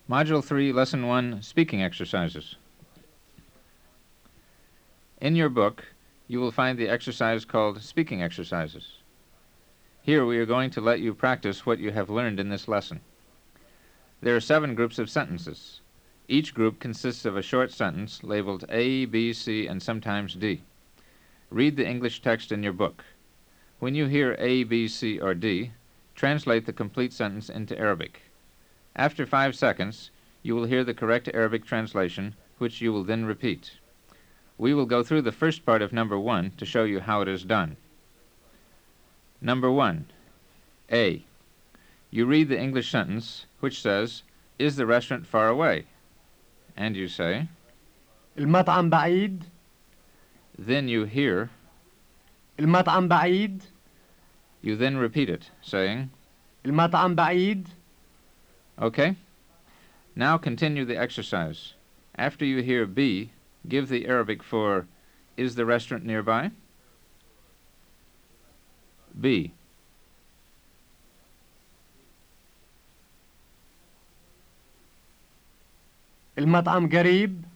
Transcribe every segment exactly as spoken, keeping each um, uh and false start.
Module three, Lesson one, Speaking Exercises. In your book, you will find the exercise called Speaking Exercises. Here we are going to let you practice what you have learned in this lesson. There are seven groups of sentences. Each group consists of a short sentence labeled A, B, C, and sometimes D. Read the English text in your book. When you hear A, B, C, or D, translate the complete sentence into Arabic. After five seconds, you will hear the correct Arabic translation, which you will then repeat. We will go through the first part of number one to show you how it is done. Number one, A. You read the English sentence, which says, "Is the restaurant far away?" And you say, المطعم بعيد. then you hear, المطعم بعيد. you then repeat it, saying, المطعم بعيد. okay? Now continue the exercise. After you hear B, give the Arabic for, "Is the restaurant nearby?" B. المطعم قريب.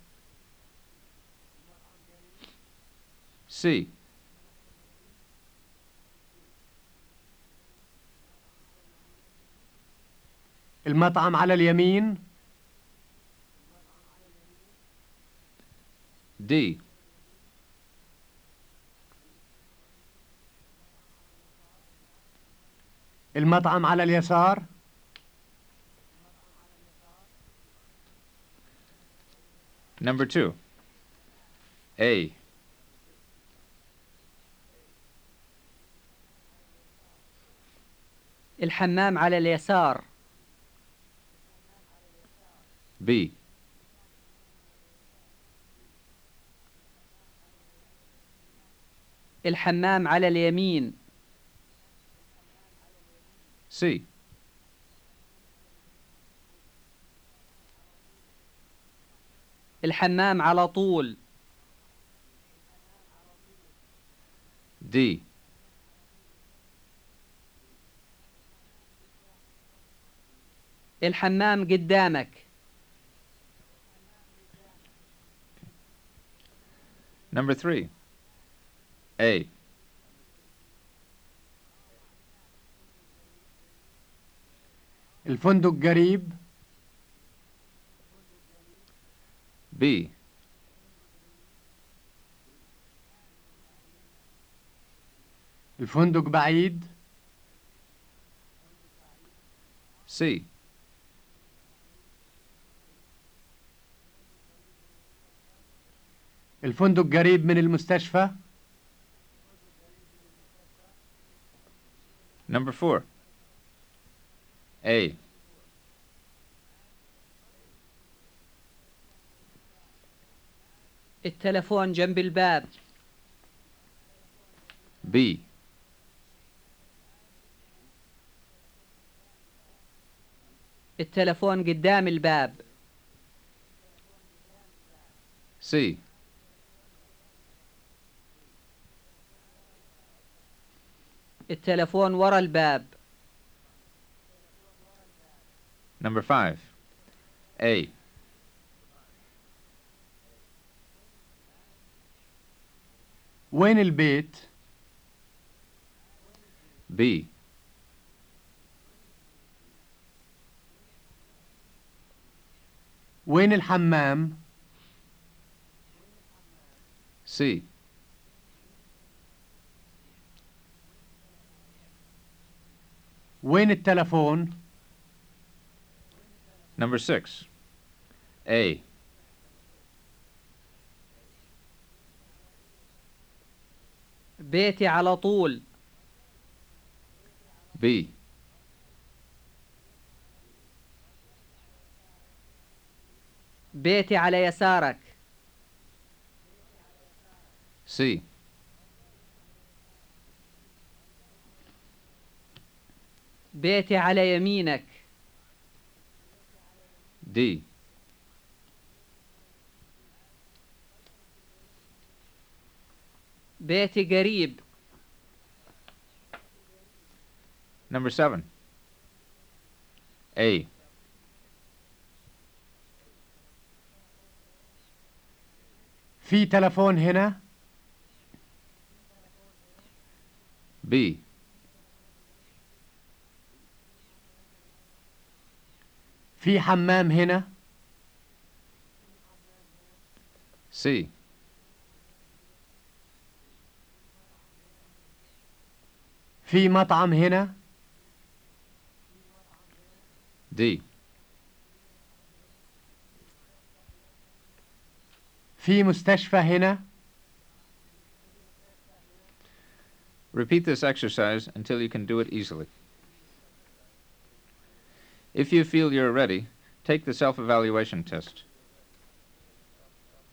C. المطعم على اليمين. D. المطعم على اليسار. Number two. A. الحمام على اليسار. B. الحمام على اليمين. C. الحمام على طول. D. الحمام قدامك. Number three. A. الفندق قريب. B. الفندق بعيد. C. الفندق قريب من المستشفى. Number four. A. التلفون جنب الباب. B. التلفون قدام الباب. C. التلفون ورا الباب. Number five. A. وين البيت؟ B. وين الحمام؟ C. وين التلفون؟ Number six. A. بيتي على طول. B. بيتي على يسارك. C. بيتي على يمينك. D. بيتي قريب. Number seven. A. في تلفون هنا؟ B. في حمام هنا؟ C. في مطعم هنا؟ D. في مستشفى هنا؟ Repeat this exercise until you can do it easily. If you feel you're ready, take the self-evaluation test.